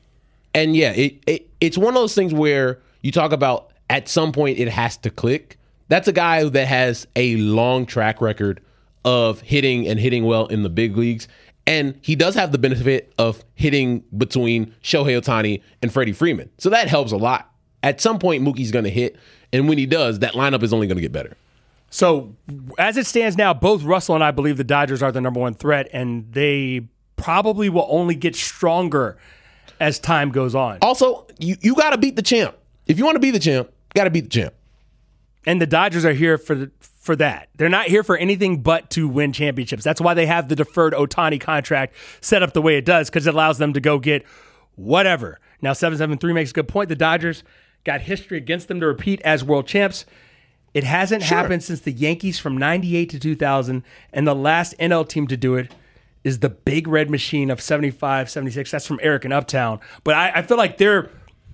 And yeah, it, it it's one of those things where you talk about at some point it has to click. That's a guy that has a long track record of hitting and hitting well in the big leagues. And he does have the benefit of hitting between Shohei Ohtani and Freddie Freeman. So that helps a lot. At some point, Mookie's going to hit. And when he does, that lineup is only going to get better. So as it stands now, both Russell and I believe the Dodgers are the number one threat, and they probably will only get stronger as time goes on. Also, you, you got to beat the champ. If you want to be the champ, you got to beat the champ. And the Dodgers are here for the, for that. They're not here for anything but to win championships. That's why they have the deferred Ohtani contract set up the way it does, because it allows them to go get whatever. Now, seven seven three makes a good point. The Dodgers got history against them to repeat as world champs. It hasn't sure. happened since the Yankees from ninety-eight to two thousand, and the last N L team to do it is the Big Red Machine of seventy-five, seventy-six. That's from Eric in Uptown. But I, I feel like they're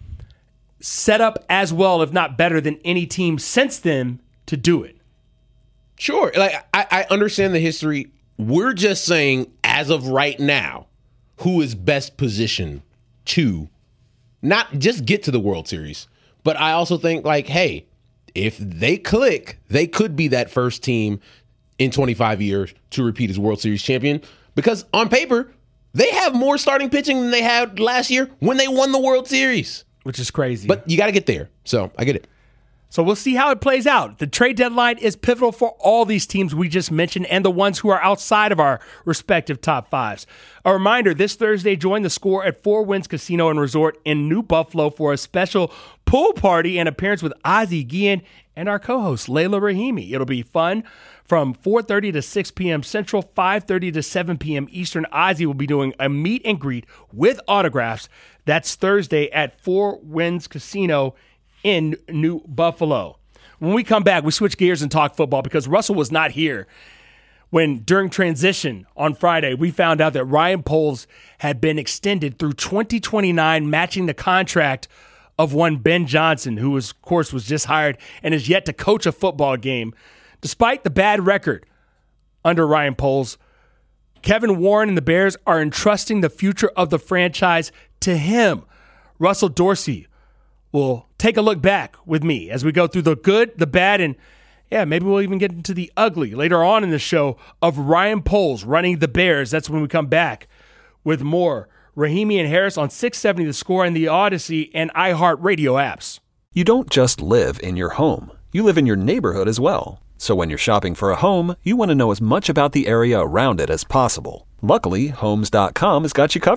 set up as well, if not better, than any team since then to do it. Sure. Like I, I understand the history. We're just saying, as of right now, who is best positioned to not just get to the World Series, but I also think, like, hey, if they click, they could be that first team in twenty-five years to repeat as World Series champion, because on paper, they have more starting pitching than they had last year when they won the World Series. Which is crazy. But you got to get there. So I get it. So we'll see how it plays out. The trade deadline is pivotal for all these teams we just mentioned and the ones who are outside of our respective top fives. A reminder, this Thursday, join the Score at Four Winds Casino and Resort in New Buffalo for a special pool party and appearance with Ozzie Guillen and our co-host, Layla Rahimi. It'll be fun from four thirty to six p.m. Central, five thirty to seven p.m. Eastern. Ozzie will be doing a meet and greet with autographs. That's Thursday at Four Winds Casino in New Buffalo. When we come back, we switch gears and talk football because Russell was not here when, during transition on Friday, we found out that Ryan Poles had been extended through twenty twenty-nine, matching the contract of one Ben Johnson, who, was, of course, was just hired and is yet to coach a football game. Despite the bad record under Ryan Poles, Kevin Warren and the Bears are entrusting the future of the franchise to him. Russell Dorsey will take a look back with me as we go through the good, the bad, and yeah, maybe we'll even get into the ugly later on in the show of Ryan Poles running the Bears. That's when we come back with more Rahimi and Harris on six seventy The Score and the Odyssey and iHeartRadio apps. You don't just live in your home. You live in your neighborhood as well. So when you're shopping for a home, you want to know as much about the area around it as possible. Luckily, Homes dot com has got you covered.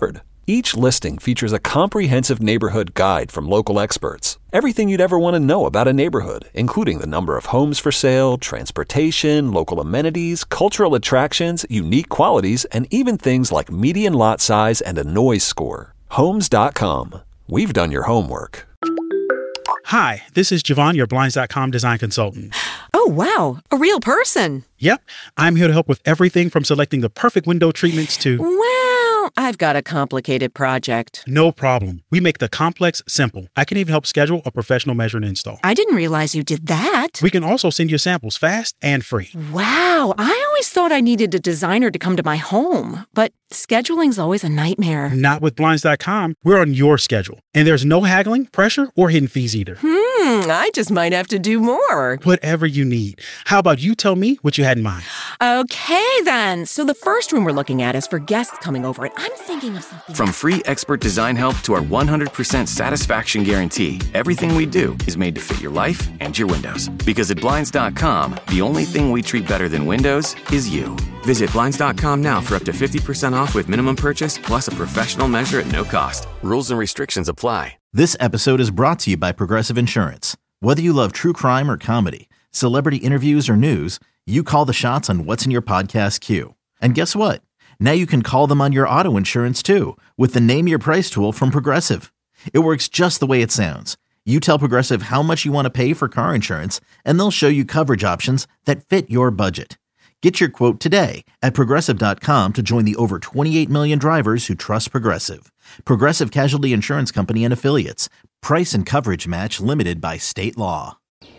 Each listing features a comprehensive neighborhood guide from local experts. Everything you'd ever want to know about a neighborhood, including the number of homes for sale, transportation, local amenities, cultural attractions, unique qualities, and even things like median lot size and a noise score. Homes dot com. We've done your homework. Hi, this is Javon, your Blinds dot com design consultant. Oh, wow. A real person. Yep. I'm here to help with everything from selecting the perfect window treatments to... Well, I've got a complicated project. No problem. We make the complex simple. I can even help schedule a professional measure and install. I didn't realize you did that. We can also send you samples fast and free. Wow. I always thought I needed a designer to come to my home, but scheduling's always a nightmare. Not with Blinds dot com. We're on your schedule. And there's no haggling, pressure, or hidden fees either. Hmm, I just might have to do more. Whatever you need. How about you tell me what you had in mind? Okay, then. So the first room we're looking at is for guests coming over, and I'm thinking of something. From free expert design help to our one hundred percent satisfaction guarantee, everything we do is made to fit your life and your windows. Because at Blinds dot com, the only thing we treat better than windows is you. Visit Blinds dot com now for up to fifty percent off with minimum purchase plus a professional measure at no cost. Rules and restrictions apply. This episode is brought to you by Progressive Insurance. Whether you love true crime or comedy, celebrity interviews or news, you call the shots on what's in your podcast queue. And guess what? Now you can call them on your auto insurance too with the Name Your Price tool from Progressive. It works just the way it sounds. You tell Progressive how much you want to pay for car insurance, and they'll show you coverage options that fit your budget. Get your quote today at Progressive dot com to join the over twenty-eight million drivers who trust Progressive. Progressive Casualty Insurance Company and Affiliates. Price and coverage match limited by state law.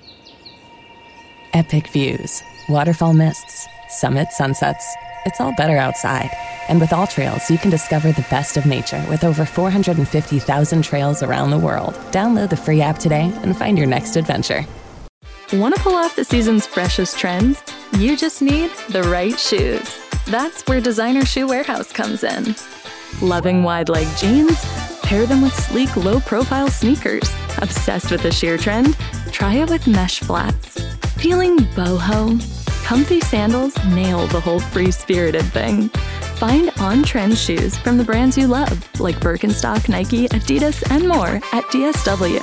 Epic views, waterfall mists, summit sunsets. It's all better outside. And with All Trails, you can discover the best of nature with over four hundred fifty thousand trails around the world. Download the free app today and find your next adventure. Want to pull off the season's freshest trends? You just need the right shoes. That's where Designer Shoe Warehouse comes in. Loving wide leg jeans? Pair them with sleek, low-profile sneakers. Obsessed with the sheer trend? Try it with mesh flats. Feeling boho? Comfy sandals nail the whole free-spirited thing. Find on-trend shoes from the brands you love, like Birkenstock, Nike, Adidas, and more at D S W.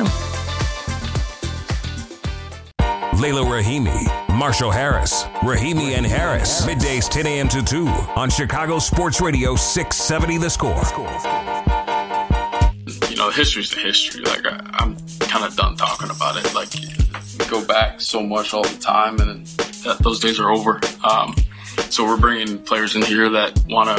Layla Rahimi, Marshall Harris, Rahimi and Harris. Middays ten a.m. to two on Chicago Sports Radio six seventy The Score. You know, history's the history. Like, I, I'm kind of done talking about it. Like, we go back so much all the time, and that, those days are over. Um, so we're bringing players in here that want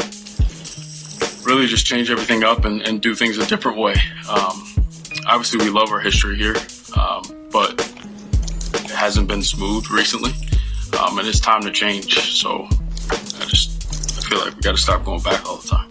to really just change everything up and, and do things a different way. Um, obviously, we love our history here, um, but it hasn't been smooth recently, um, and it's time to change. So I just I feel like we got to stop going back all the time.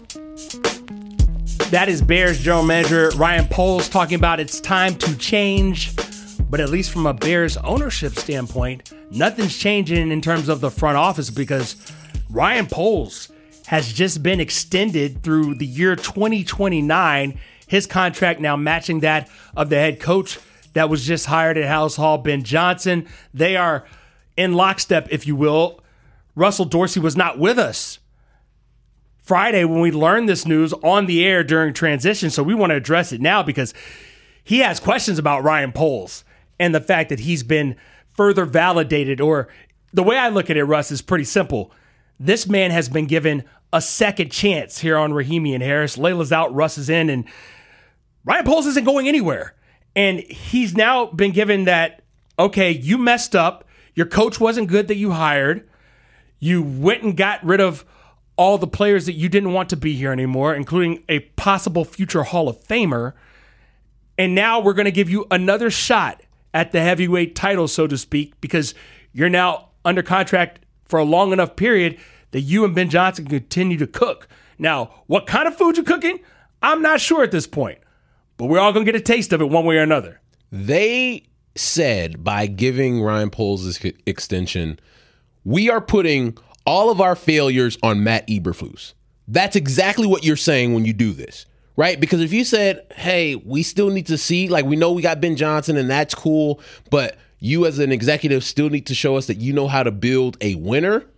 That is Bears general manager Ryan Poles talking about it's time to change. But at least from a Bears ownership standpoint, nothing's changing in terms of the front office because Ryan Poles has just been extended through the year twenty twenty-nine. His contract now matching that of the head coach that was just hired at House Hall, Ben Johnson. They are in lockstep, if you will. Russell Dorsey was not with us Friday when we learned this news on the air during transition, so we want to address it now because he has questions about Ryan Poles and the fact that he's been further validated. Or the way I look at it, Russ, is pretty simple. This man has been given a second chance here on Rahimi and Harris. Layla's out, Russ is in, and Ryan Poles isn't going anywhere. And he's now been given that, okay, you messed up. Your coach wasn't good that you hired. You went and got rid of all the players that you didn't want to be here anymore, including a possible future Hall of Famer. And now we're going to give you another shot at the heavyweight title, so to speak, because you're now under contract for a long enough period that you and Ben Johnson can continue to cook. Now, what kind of food you're cooking, I'm not sure at this point. But we're all going to get a taste of it one way or another. They said by giving Ryan Poles this extension, we are putting all of our failures on Matt Eberflus. That's exactly what you're saying when you do this, right? Because if you said, hey, we still need to see, like we know we got Ben Johnson and that's cool, but you as an executive still need to show us that you know how to build a winner,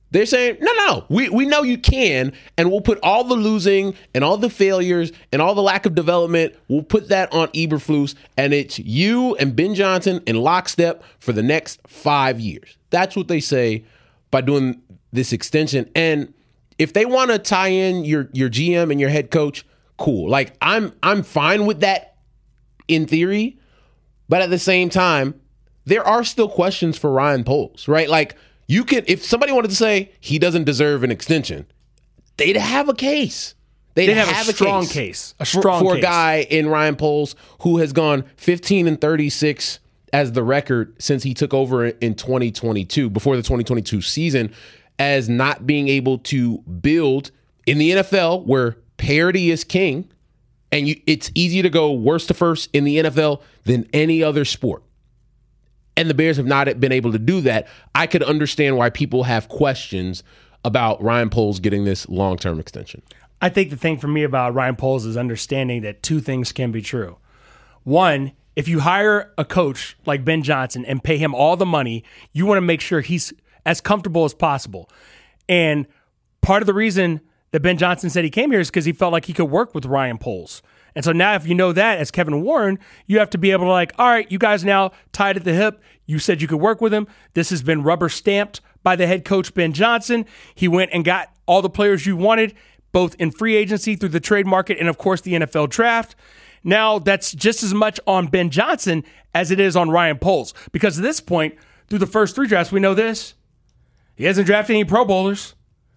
They're saying, no, no, we, we know you can, and we'll put all the losing and all the failures and all the lack of development, we'll put that on Eberflus, and it's you and Ben Johnson in lockstep for the next five years. That's what they say by doing this extension. And if they want to tie in your your G M and your head coach, cool. Like, I'm I'm fine with that in theory, but at the same time, there are still questions for Ryan Poles, right? Like, you could, if somebody wanted to say he doesn't deserve an extension, they'd have a case. They'd, They'd have, have a a strong case, case. A for, strong for case. a guy in Ryan Poles who has gone fifteen and thirty-six as the record since he took over in twenty twenty-two, before the twenty twenty-two season, as not being able to build in the N F L where parity is king, and you, it's easy to go worst to first in the N F L than any other sport. And the Bears have not been able to do that. I could understand why people have questions about Ryan Poles getting this long-term extension. I think the thing for me about Ryan Poles is understanding that two things can be true. One, if you hire a coach like Ben Johnson and pay him all the money, you want to make sure he's as comfortable as possible. And part of the reason that Ben Johnson said he came here is because he felt like he could work with Ryan Poles. And so now if you know that as Kevin Warren, you have to be able to like, all right, you guys now tied at the hip. You said you could work with him. This has been rubber stamped by the head coach, Ben Johnson. He went and got all the players you wanted, both in free agency, through the trade market, and of course the N F L draft. Now that's just as much on Ben Johnson as it is on Ryan Poles. Because at this point, through the first three drafts, we know this. He hasn't drafted any Pro Bowlers.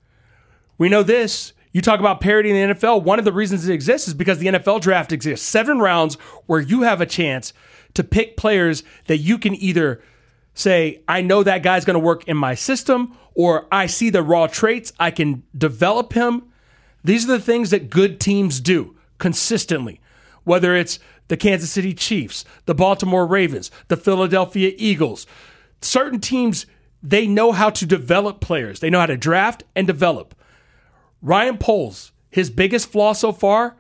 We know this. You talk about parity in the N F L. One of the reasons it exists is because the N F L draft exists. Seven rounds where you have a chance to pick players that you can either say, I know that guy's going to work in my system, or I see the raw traits, I can develop him. These are the things that good teams do consistently, whether it's the Kansas City Chiefs, the Baltimore Ravens, the Philadelphia Eagles. Certain teams, they know how to develop players. They know how to draft and develop. Ryan Poles, his biggest flaw so far,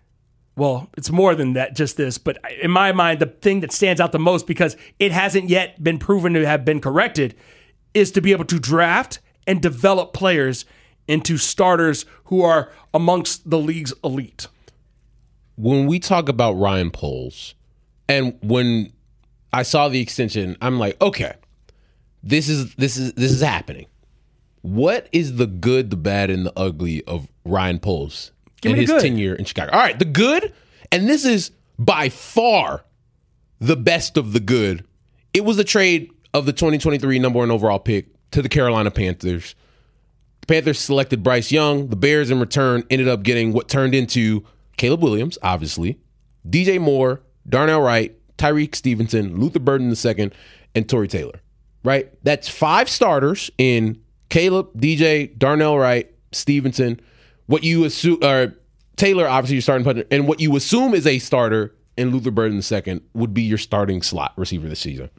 well, it's more than that, just this, but in my mind, the thing that stands out the most, because it hasn't yet been proven to have been corrected, is to be able to draft and develop players into starters who are amongst the league's elite. When we talk about Ryan Poles, and when I saw the extension, I'm like, okay, this is this is this is happening. What is the good, the bad, and the ugly of Ryan Poles Give and me the his good. tenure in Chicago? All right, the good, and this is by far the best of the good. It was a trade of the twenty twenty-three number one overall pick to the Carolina Panthers. The Panthers selected Bryce Young. The Bears, in return, ended up getting what turned into Caleb Williams, obviously, D J Moore, Darnell Wright, Tyreek Stevenson, Luther Burden the second, and Torrey Taylor. Right? That's five starters in Caleb, D J, Darnell Wright, Stevenson. What you assume, or Taylor, obviously, you're starting punter, and what you assume is a starter in Luther Burden the second would be your starting slot receiver this season.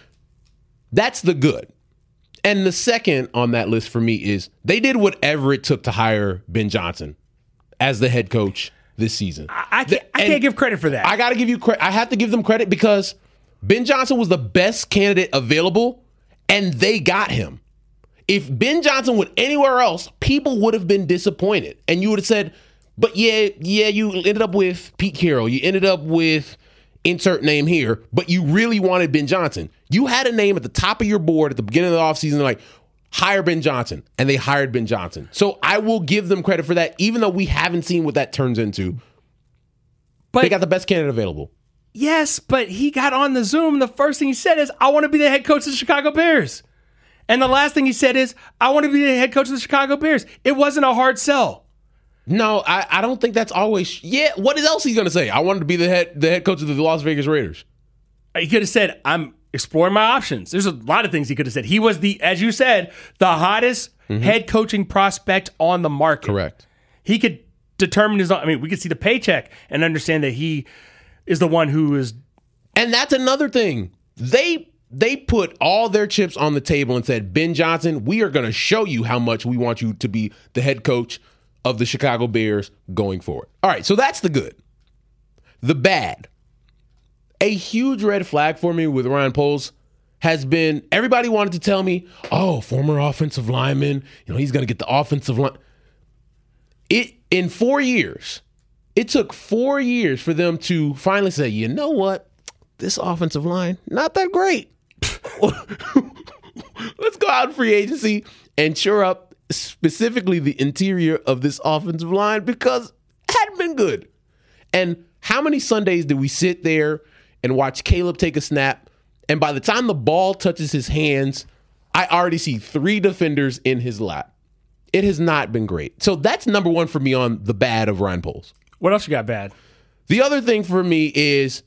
That's the good. And the second on that list for me is they did whatever it took to hire Ben Johnson as the head coach this season. I, I can't, I can't give credit for that. I got to give you credit. I have to give them credit because Ben Johnson was the best candidate available, and they got him. If Ben Johnson went anywhere else, people would have been disappointed. And you would have said, but yeah, yeah, you ended up with Pete Carroll. You ended up with insert name here, but you really wanted Ben Johnson. You had a name at the top of your board at the beginning of the offseason, like, hire Ben Johnson. And they hired Ben Johnson. So I will give them credit for that, even though we haven't seen what that turns into. But they got the best candidate available. Yes, but he got on the Zoom, and the first thing he said is, I want to be the head coach of the Chicago Bears. And the last thing he said is, I want to be the head coach of the Chicago Bears. It wasn't a hard sell. No, I, I don't think that's always. Yeah, what else is he going to say? I wanted to be the head the head coach of the Las Vegas Raiders. He could have said, I'm exploring my options. There's a lot of things he could have said. He was the, as you said, the hottest mm-hmm. head coaching prospect on the market. Correct. He could determine his own. I mean, we could see the paycheck and understand that he is the one who is. And that's another thing. They. They put all their chips on the table and said, Ben Johnson, we are going to show you how much we want you to be the head coach of the Chicago Bears going forward. All right, so that's the good. The bad. A huge red flag for me with Ryan Poles has been, everybody wanted to tell me, oh, former offensive lineman, you know, he's going to get the offensive line. It in four years, it took four years for them to finally say, you know what? This offensive line, not that great. Let's go out in free agency and shore up specifically the interior of this offensive line because it hadn't been good. And how many Sundays did we sit there and watch Caleb take a snap, and by the time the ball touches his hands, I already see three defenders in his lap? It has not been great. So that's number one for me on the bad of Ryan Poles. What else you got bad? The other thing for me is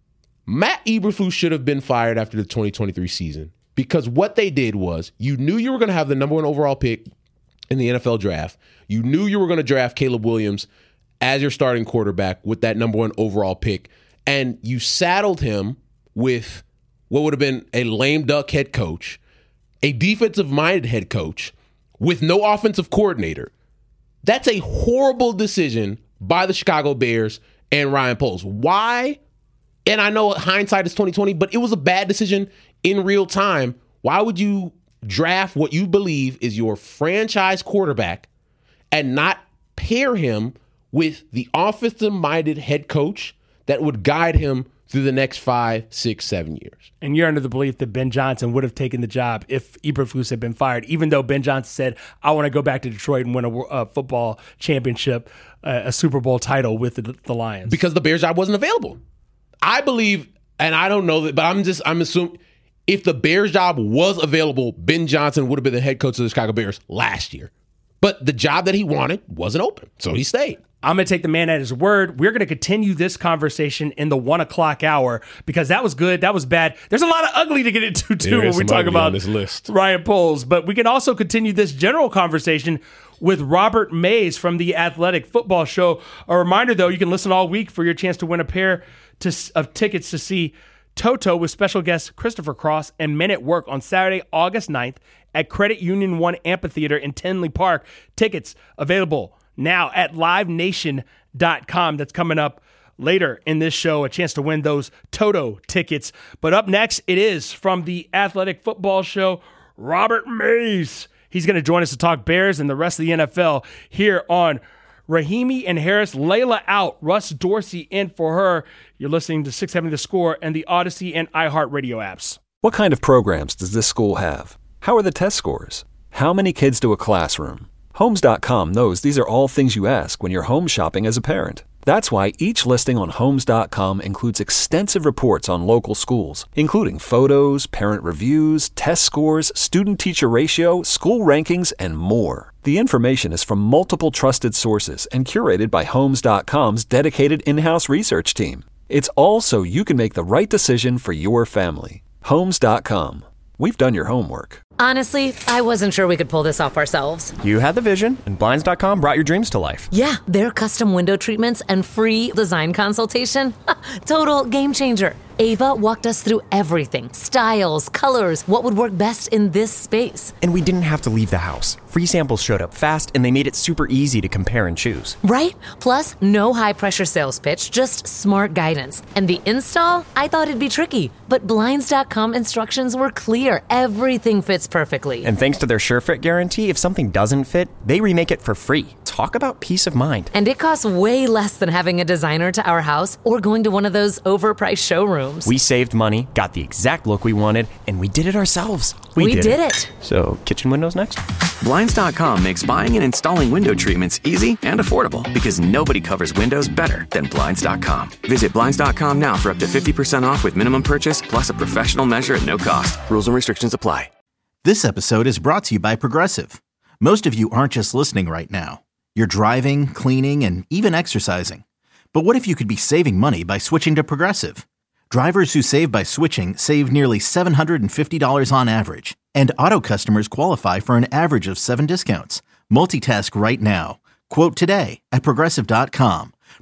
Matt Eberflus should have been fired after the twenty twenty-three season because what they did was you knew you were going to have the number one overall pick in the N F L draft. You knew you were going to draft Caleb Williams as your starting quarterback with that number one overall pick, and you saddled him with what would have been a lame duck head coach, a defensive-minded head coach, with no offensive coordinator. That's a horrible decision by the Chicago Bears and Ryan Poles. Why? And I know hindsight is twenty twenty, but it was a bad decision in real time. Why would you draft what you believe is your franchise quarterback and not pair him with the offensive-minded head coach that would guide him through the next five, six, seven years? And you're under the belief that Ben Johnson would have taken the job if Eberflus had been fired, even though Ben Johnson said, I want to go back to Detroit and win a, a football championship, uh, a Super Bowl title with the, the Lions. Because the Bears job wasn't available. I believe, and I don't know that, but I'm just, I'm assuming if the Bears job was available, Ben Johnson would have been the head coach of the Chicago Bears last year. But the job that he wanted wasn't open, so he stayed. I'm going to take the man at his word. We're going to continue this conversation in the one o'clock hour because that was good. That was bad. There's a lot of ugly to get into, too, when we talk about this list. Ryan Poles. But we can also continue this general conversation with Robert Mays from the Athletic Football Show. A reminder, though, you can listen all week for your chance to win a pair to, of tickets to see Toto with special guests Christopher Cross and Men at Work on Saturday, August ninth at Credit Union One Amphitheater in Tinley Park. Tickets available now at live nation dot com. That's coming up later in this show, a chance to win those Toto tickets. But up next, it is from the Athletic Football Show, Robert Mays. He's going to join us to talk Bears and the rest of the N F L here on Rahimi and Harris. Layla out, Russ Dorsey in for her. You're listening to six seventy The Score and the Odyssey and iHeartRadio apps. What kind of programs does this school have? How are the test scores? How many kids do a classroom? Homes dot com knows these are all things you ask when you're home shopping as a parent. That's why each listing on Homes dot com includes extensive reports on local schools, including photos, parent reviews, test scores, student-teacher ratio, school rankings, and more. The information is from multiple trusted sources and curated by Homes dot com's dedicated in-house research team. It's all so you can make the right decision for your family. Homes dot com. We've done your homework. Honestly, I wasn't sure we could pull this off ourselves. You had the vision, and Blinds dot com brought your dreams to life. Yeah, their custom window treatments and free design consultation. Total game changer. Ava walked us through everything. Styles, colors, what would work best in this space. And we didn't have to leave the house. Free samples showed up fast, and they made it super easy to compare and choose. Right? Plus, no high-pressure sales pitch, just smart guidance. And the install? I thought it'd be tricky, but Blinds dot com instructions were clear. Everything fits perfectly. And thanks to their SureFit guarantee, if something doesn't fit, they remake it for free. Talk about peace of mind. And it costs way less than having a designer to our house or going to one of those overpriced showrooms. We saved money, got the exact look we wanted, and we did it ourselves. We, we did, did it. it. So, kitchen windows next? Blinds dot com makes buying and installing window treatments easy and affordable because nobody covers windows better than Blinds dot com. Visit Blinds dot com now for up to fifty percent off with minimum purchase plus a professional measure at no cost. Rules and restrictions apply. This episode is brought to you by Progressive. Most of you aren't just listening right now. You're driving, cleaning, and even exercising. But what if you could be saving money by switching to Progressive? Drivers who save by switching save nearly seven hundred fifty dollars on average. And auto customers qualify for an average of seven discounts. Multitask right now. Quote today at Progressive dot com.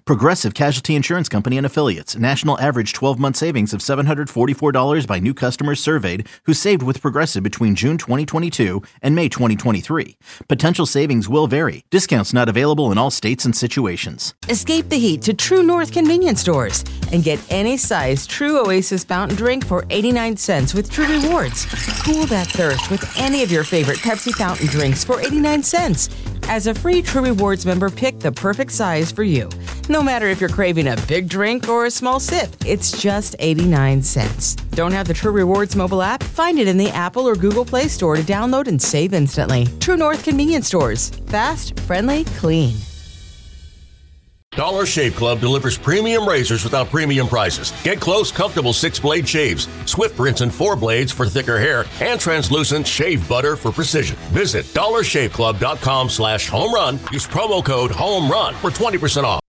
Progressive Casualty Insurance Company and Affiliates. National average twelve-month savings of seven hundred forty-four dollars by new customers surveyed who saved with Progressive between June twenty twenty-two and May twenty twenty-three. Potential savings will vary. Discounts not available in all states and situations. Escape the heat to True North convenience stores and get any size True Oasis fountain drink for eighty-nine cents with True Rewards. Cool that thirst with any of your favorite Pepsi fountain drinks for eighty-nine cents. As a free True Rewards member, pick the perfect size for you. No matter if you're craving a big drink or a small sip, it's just eighty-nine cents. Don't have the True Rewards mobile app? Find it in the Apple or Google Play Store to download and save instantly. True North convenience stores. Fast, friendly, clean. Dollar Shave Club delivers premium razors without premium prices. Get close, comfortable six-blade shaves, swift rinse and four blades for thicker hair, and translucent shave butter for precision. Visit dollarshaveclub.com slash home run. Use promo code HOME RUN for twenty percent off.